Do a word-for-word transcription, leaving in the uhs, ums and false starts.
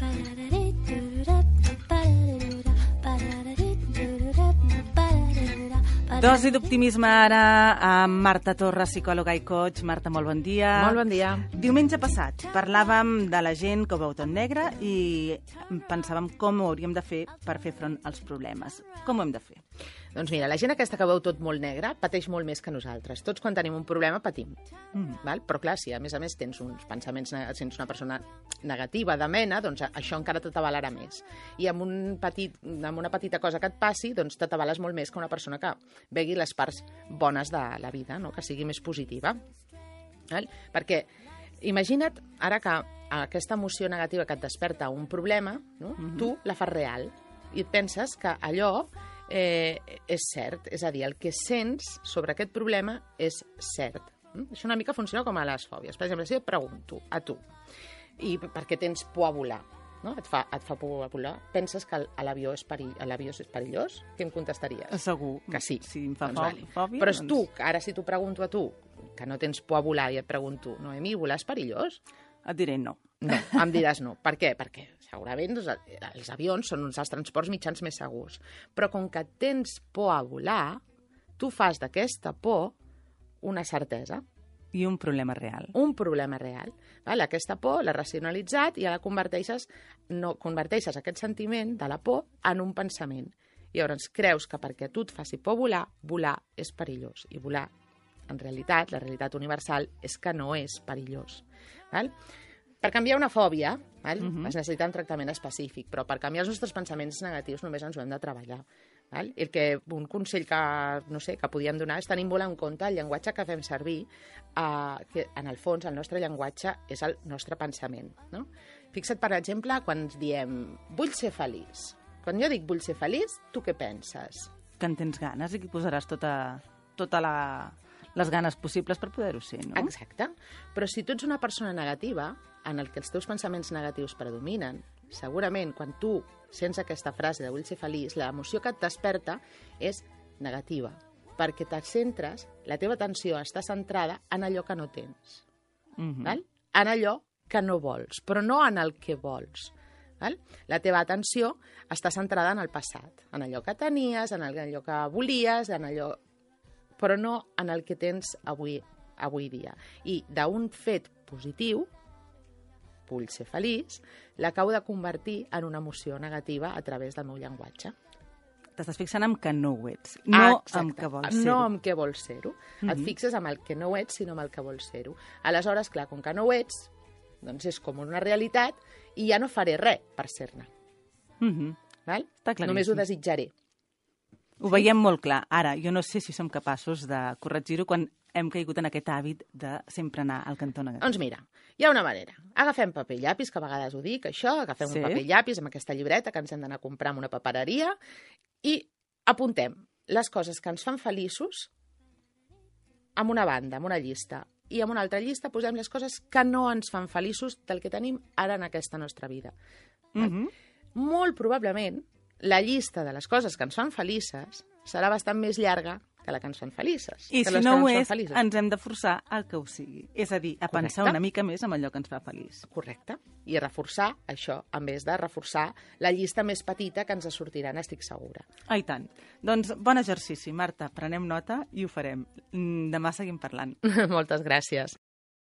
Dosi d'optimisme ara amb Marta Torres, psicòloga i coach. Marta, molt bon dia. Molt bon dia. Diumenge passat parlàvem de la gent que ho veu tot negre i pensàvem com ho hauríem de fer per fer front als problemes. Com ho hem de fer? Doncs mira, la gent aquesta que veu tot molt negre pateix molt més que nosaltres. Tots quan tenim un problema patim. Mm. Val? Però clar, si a més a més tens uns pensaments, si ets una persona negativa de mena, doncs això encara t'atabalarà més. I amb, un petit, amb una petita cosa que et passi, doncs t'atabales molt més que una persona que vegi les parts bones de la vida, no? Que sigui més positiva. Val? Perquè imagina't ara que aquesta emoció negativa que et desperta un problema, no? Mm-hmm. Tu la fas real i et penses que allò eh, és cert. És a dir, el que sents sobre aquest problema és cert. Mm? Això una mica funciona com a les fòbies. Per exemple, si et pregunto a tu, i perquè tens por a volar, no? et, fa, et fa por a volar, penses que l'avió és, perill, l'avió és perillós? Què em contestaries? Segur. Que sí. Si em fa doncs, fòbia, vale. Però és doncs... tu, ara si t'ho pregunto a tu, que no tens por a volar, i et pregunto, Noemi, volar és perillós? Et diré no. No, em diràs no. Per què? Perquè segurament doncs, els avions són uns dels transports mitjans més segurs. Però com que tens por a volar, tu fas d'aquesta por una certesa. I un problema real. Un problema real. Val? Aquesta por l'has racionalitzat i la converteixes, no, converteixes aquest sentiment de la por en un pensament. I llavors creus que perquè tu et faci por volar, volar és perillós. I volar, en realitat, la realitat universal és que no és perillós. Val? Per canviar una fòbia, val? Uh-huh. Es necessita un tractament específic, però per canviar els nostres pensaments negatius només ens ho hem de treballar. Val? El que, un consell que, no sé, que podíem donar és tenir molt en compte el llenguatge que fem servir, eh, que en el fons el nostre llenguatge és el nostre pensament. No? Fixa't, per exemple, quan ens diem vull ser feliç. Quan jo dic vull ser feliç, tu què penses? Que en tens ganes i que hi posaràs tota, tota la... les ganes possibles per poder-ho ser, no? Exacte. Però si tu ets una persona negativa, en el que els teus pensaments negatius predominen, segurament quan tu sents aquesta frase de vull ser feliç, l'emoció que et desperta és negativa, perquè te centres, la teva atenció està centrada en allò que no tens. Mm-hmm. Val? En allò que no vols, però no en el que vols. Val? La teva atenció està centrada en el passat, en allò que tenies, en allò que volies, en allò... però no en el que tens avui, avui dia. I d'un fet positiu, vull ser feliç, l'acabo de convertir en una emoció negativa a través del meu llenguatge. T'estàs fixant en que no ho ets, no Exacte. en què vols ser-ho. No en què vols ser-ho. Mm-hmm. Et fixes en el que no ho ets, sinó en el que vols ser-ho. Aleshores, clar, com que no ho ets, doncs és com una realitat i ja no faré res per ser-ne. Mm-hmm. Val? Està claríssim. Només ho desitjaré. Ho sí? Veiem molt clar. Ara, jo no sé si som capaços de corregir-ho quan hem caigut en aquest hàbit de sempre anar al cantó negatiu. Doncs mira, hi ha una manera. Agafem paper i llapis, que a vegades ho dic, això, agafem sí? un paper i llapis amb aquesta llibreta que ens hem d'anar a comprar en una papereria i apuntem les coses que ens fan feliços amb una banda, amb una llista. I en una altra llista posem les coses que no ens fan feliços del que tenim ara en aquesta nostra vida. Mm-hmm. Molt probablement, la llista de les coses que ens fan felices serà bastant més llarga que la que ens fan felices. I si no ho és, ens hem de forçar a que ho sigui. És a dir, a Correcte. Pensar una mica més en allò que ens fa feliç. Correcte. I reforçar això, en vez de reforçar la llista més petita que ens sortirà, n'estic segura. Ah, i tant. Doncs bon exercici, Marta. Prenem nota i ho farem. Demà seguim parlant. Moltes gràcies.